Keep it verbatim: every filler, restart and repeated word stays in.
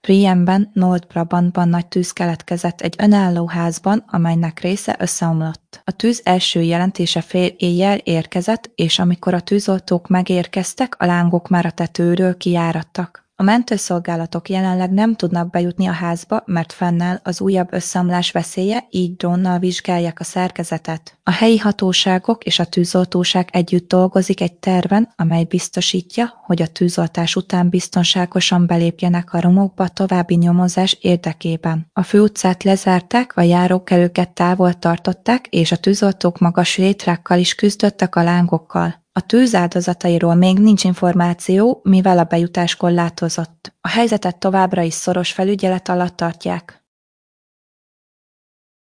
Brienben, Noord-Brabantban nagy tűz keletkezett egy önálló házban, amelynek része összeomlott. A tűz első jelentése fél éjjel érkezett, és amikor a tűzoltók megérkeztek, a lángok már a tetőről kijárattak. A mentőszolgálatok jelenleg nem tudnak bejutni a házba, mert fennáll az újabb összeomlás veszélye, így drónnal vizsgálják a szerkezetet. A helyi hatóságok és a tűzoltóság együtt dolgozik egy terven, amely biztosítja, hogy a tűzoltás után biztonságosan belépjenek a romokba további nyomozás érdekében. A főutcát lezárták, a járókelőket távol tartották, és a tűzoltók magas létrákkal is küzdöttek a lángokkal. A tűz áldozatairól még nincs információ, mivel a bejutás korlátozott. A helyzetet továbbra is szoros felügyelet alatt tartják.